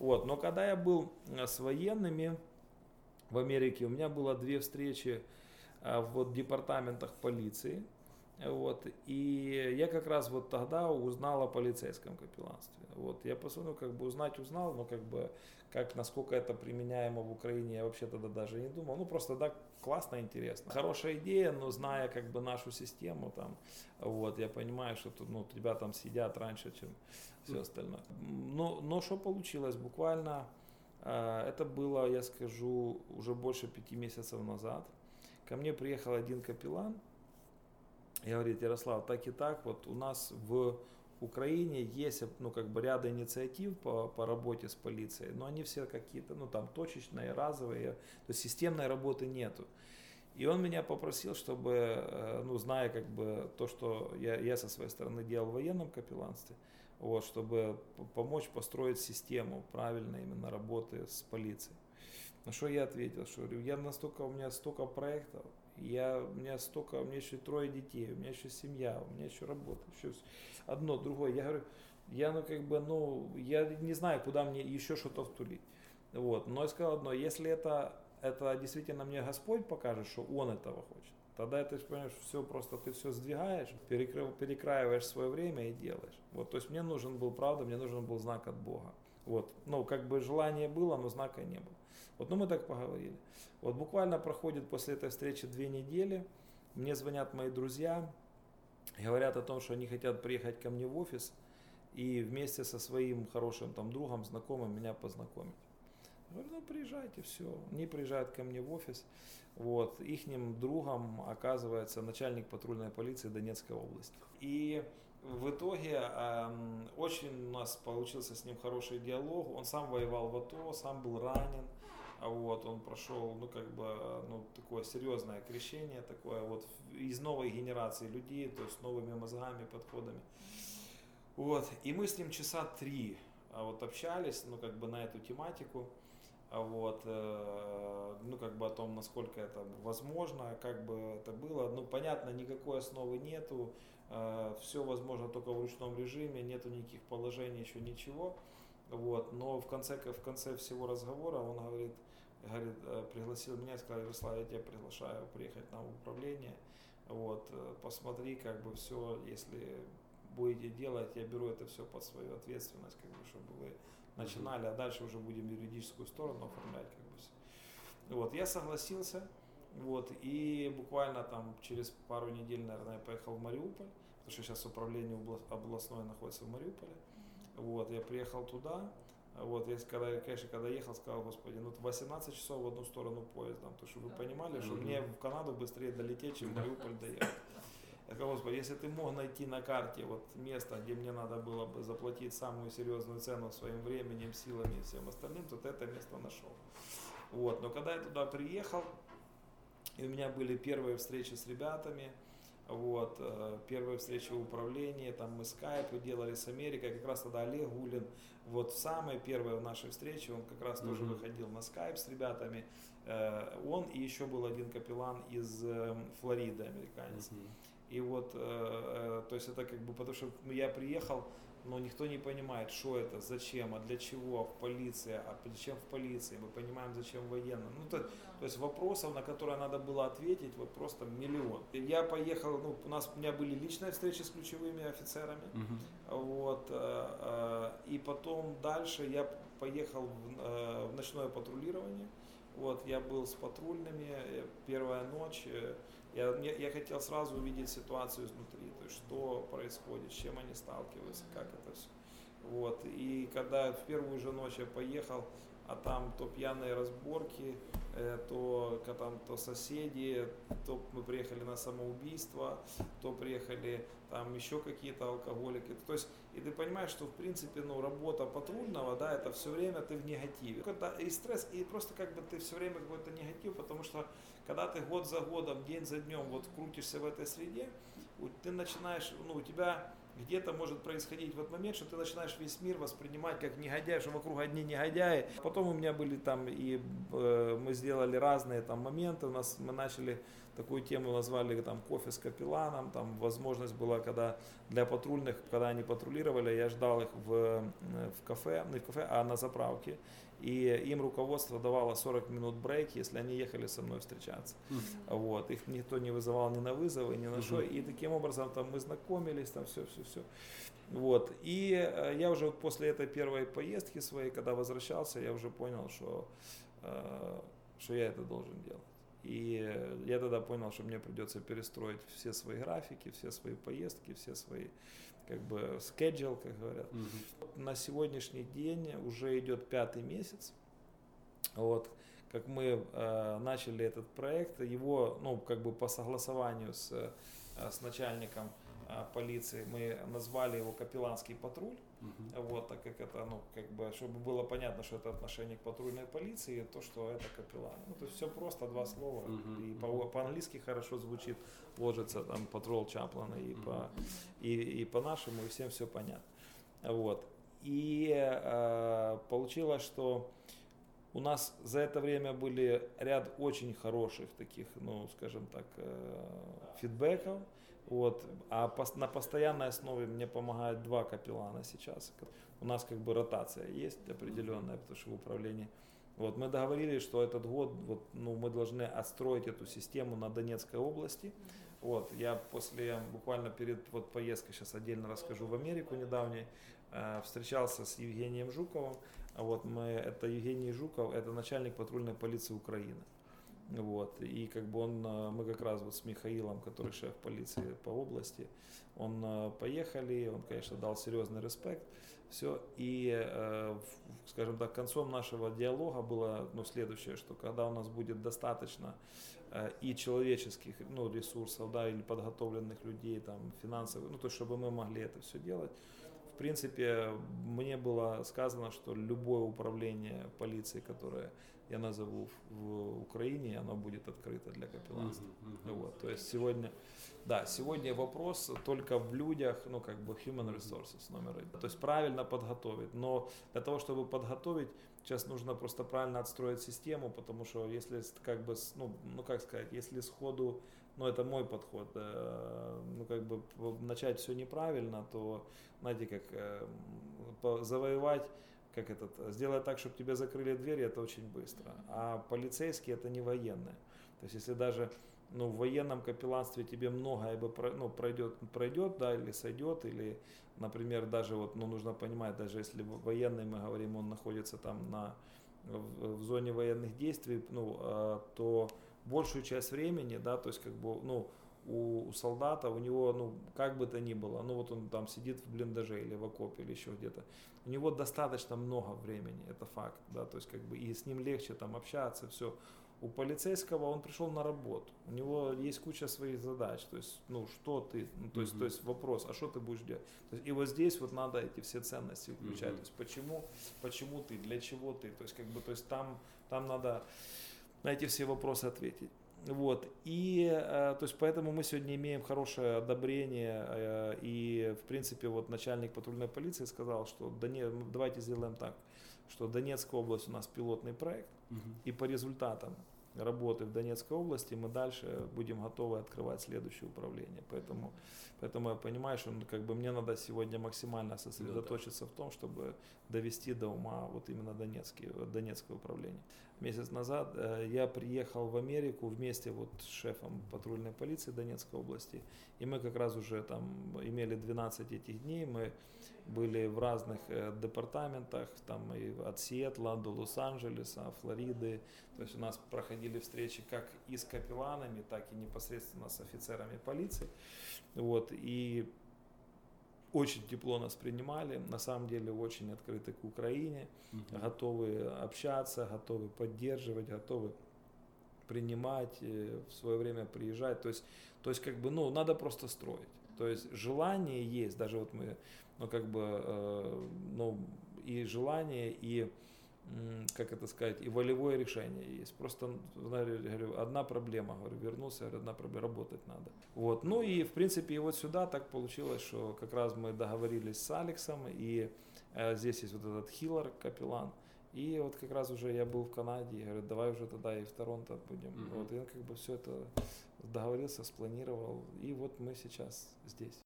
Вот. Но когда я был с военными в Америке, у меня было 2 встречи в департаментах полиции. Вот. И я как раз вот тогда узнал о полицейском капелланстве. Вот. Я посмотрел, как бы узнал, но как бы, насколько это применяемо в Украине, я вообще тогда даже не думал. Ну, просто да, классно, интересно. Хорошая идея, но зная как бы нашу систему, там, вот, я понимаю, что тут, ну, ребята там сидят раньше, чем все остальное. Но что получилось? Буквально это было, я скажу, уже больше 5 месяцев назад. Ко мне приехал один капеллан. Я говорю: Ярослав, так и так, вот у нас в Украине есть, ну, как бы ряд инициатив по работе с полицией, но они все какие-то, ну, там, точечные, разовые, то есть системной работы нету. И он меня попросил, чтобы, ну, зная как бы то, что я со своей стороны делал в военном капелланстве, вот, чтобы помочь построить систему правильной именно работы с полицией. На что я ответил, что говорю, у меня столько проектов, у меня еще 3 детей, у меня еще семья, у меня еще работа, еще одно, другое. Я говорю, я не знаю, куда мне еще что-то втулить. Вот. Но я сказал одно, если это действительно мне Господь покажет, что Он этого хочет, тогда ты понимаешь, все просто, ты все сдвигаешь, перекраиваешь свое время и делаешь. Вот, то есть мне нужен был, правда, мне нужен был знак от Бога. Вот, ну, как бы желание было, но знака не было. Вот, ну, мы так поговорили. Вот, буквально проходит после этой встречи 2 недели, мне звонят мои друзья, говорят о том, что они хотят приехать ко мне в офис и вместе со своим хорошим там другом, знакомым меня познакомить. Я говорю, ну, приезжайте, все. Они приезжают ко мне в офис. Вот. Ихним другом оказывается начальник патрульной полиции Донецкой области. И в итоге очень у нас получился с ним хороший диалог. Он сам воевал в АТО, сам был ранен. Вот, он прошел, ну, как бы, ну, такое серьезное крещение, такое вот из новой генерации людей, то есть с новыми мозгами, подходами. Вот. И мы с ним часа 3 вот общались, ну, как бы на эту тематику. Вот, ну, как бы о том, насколько это возможно, как бы это было. Ну, понятно, никакой основы нету, все возможно только в ручном режиме, нету никаких положений, еще ничего. Вот, но в конце всего разговора он говорит, пригласил меня и сказал: Ярослав, я тебя приглашаю приехать на управление, вот, посмотри, как бы все, если будете делать, я беру это все под свою ответственность, как бы, чтобы вы начинали, а дальше уже будем юридическую сторону оформлять, как бы все. Вот, я согласился, вот, и буквально там через пару недель, наверное, я поехал в Мариуполь, потому что сейчас управление областное находится в Мариуполе. Вот, я приехал туда, вот, я, когда ехал, сказал: Господи, ну 18 часов в одну сторону поездом, потому что вы понимали, что мне в Канаду быстрее долететь, чем в Мариуполь доехать. Я сказал: Господи, если ты мог найти на карте вот место, где мне надо было бы заплатить самую серьезную цену своим временем, силами и всем остальным, то ты это место нашел. Вот, но когда я туда приехал, и у меня были первые встречи с ребятами, вот, первые встречи в управлении, там мы скайпы делали с Америкой, как раз тогда Олег Гулин, вот самые первые наши встречи, он как раз тоже выходил на скайп с ребятами, он и еще был один капеллан из Флориды, американец. И вот, то есть это как бы, потому что я приехал, но никто не понимает, что это, зачем, а для чего в полиции, а зачем в полиции, мы понимаем, зачем военным. Ну, то есть вопросов, на которые надо было ответить, вот просто миллион. Я поехал, ну, у меня были личные встречи с ключевыми офицерами, вот, и потом дальше я поехал в ночное патрулирование. Вот, я был с патрульными, первая ночь, я хотел сразу увидеть ситуацию изнутри, то есть что происходит, с чем они сталкиваются, как это все. Вот, и когда в первую же ночь я поехал, а там то пьяные разборки, то соседи, то мы приехали на самоубийство, то приехали там еще какие-то алкоголики. То есть, и ты понимаешь, что в принципе, ну, работа патрульного, да, это все время ты в негативе. И стресс, и просто как бы ты все время какой-то негатив, потому что когда ты год за годом, день за днем вот крутишься в этой среде, ты начинаешь, ну, у тебя где-то может происходить вот момент, что ты начинаешь весь мир воспринимать как негодяй, что вокруг одни негодяи. Потом у меня были там и мы сделали разные там моменты, мы начали такую тему назвали там кофе с капелланом, там возможность была, когда для патрульных, когда они патрулировали, я ждал их в кафе, не в кафе, а на заправке. И им руководство давало 40 минут брейк, если они ехали со мной встречаться. Вот. Их никто не вызывал ни на вызовы, ни на что. И таким образом там мы знакомились, там все. Вот. И я уже вот после этой первой поездки своей, когда возвращался, я уже понял, что я это должен делать. И я тогда понял, что мне придется перестроить все свои графики, все свои поездки, все свои как бы schedule, как говорят. На сегодняшний день уже идет 5-й месяц. Вот, как мы начали этот проект, его, ну, как бы по согласованию с начальником полиции мы назвали его «Капелланский патруль». Вот, так как это, ну, как бы, чтобы было понятно, что это отношение к патрульной полиции, то, что это капеллан. Ну, то есть все просто, 2 слова. И по-английски хорошо звучит, ложится там патрул Чаплана, и по-нашему, и всем все понятно. Вот. И получилось, что у нас за это время были ряд очень хороших таких, ну, скажем так, фидбэков. Вот. А на постоянной основе мне помогают 2 капеллана сейчас. У нас как бы ротация есть определенная, потому что в управлении. Вот. Мы договорились, что этот год вот, ну, мы должны отстроить эту систему на Донецкой области. Вот. Я буквально перед вот, поездкой, сейчас отдельно расскажу, в Америку недавней, встречался с Евгением Жуковым. Вот это Евгений Жуков, это начальник патрульной полиции Украины. Вот, и как бы мы как раз вот с Михаилом, который шеф полиции по области, поехали, он, конечно, дал серьезный респект, все, и, скажем так, концом нашего диалога было, ну, следующее, что когда у нас будет достаточно и человеческих, ну, ресурсов, да, или подготовленных людей, там, финансовых, ну, то, чтобы мы могли это все делать. В принципе, мне было сказано, что любое управление полиции, которое я назову в Украине, оно будет открыто для капелланства. Вот. То есть сегодня вопрос только в людях, ну, как бы human resources номер 1. То есть правильно подготовить. Но для того, чтобы подготовить, сейчас нужно просто правильно отстроить систему, потому что если как бы, ну как сказать, если сходу, ну это мой подход, ну как бы начать все неправильно, то, знаете, как завоевать, сделать так, чтобы тебе закрыли двери, это очень быстро. А полицейские это не военные. То есть если даже, ну, в военном капелланстве тебе многое бы пройдет, да, или сойдет, или, например, даже вот, ну, нужно понимать, даже если военный, мы говорим, он находится там в зоне военных действий, ну, то большую часть времени, да, то есть как бы, ну, у солдата, у него, ну, как бы то ни было, ну, вот он там сидит в блиндаже или в окопе или еще где-то, у него достаточно много времени, это факт, да, то есть как бы и с ним легче там общаться, все. У полицейского он пришел на работу, у него есть куча своих задач, то есть, ну, что ты, ну, то есть вопрос, а что ты будешь делать? То есть, и вот здесь вот надо эти все ценности включать, то есть почему ты, для чего ты, то есть как бы, то есть там надо на эти все вопросы ответить. Вот, и, то есть, поэтому мы сегодня имеем хорошее одобрение, и, в принципе, вот начальник патрульной полиции сказал, что давайте сделаем так, что Донецкая область у нас пилотный проект, и по результатам работы в Донецкой области мы дальше будем готовы открывать следующее управление. Поэтому я понимаю, что, ну, как бы мне надо сегодня максимально сосредоточиться в том, чтобы довести до ума вот именно Донецкое управление. Месяц назад я приехал в Америку вместе вот с шефом патрульной полиции Донецкой области, и мы как раз уже там имели 12 этих дней, мы были в разных департаментах, там и от Сиэтла до Лос-Анджелеса, Флориды. То есть у нас проходили встречи как и с капелланами, так и непосредственно с офицерами полиции. Вот, и очень тепло нас принимали, на самом деле очень открыты к Украине, готовы общаться, готовы поддерживать, готовы принимать, в свое время приезжать. То есть как бы, ну, надо просто строить. То есть желание есть, даже вот мы, ну, как бы, ну, и желание, и как это сказать, и волевое решение есть. Просто, говорю, одна проблема, говорю, вернулся, говорю, одна проблема, работать надо. Вот, ну и, в принципе, и вот сюда так получилось, что как раз мы договорились с Алексом, и здесь есть вот этот Хиллер, капеллан, и вот как раз уже я был в Канаде, и говорю, давай уже тогда и в Торонто будем. Вот, и он как бы все это договорился, спланировал, и вот мы сейчас здесь.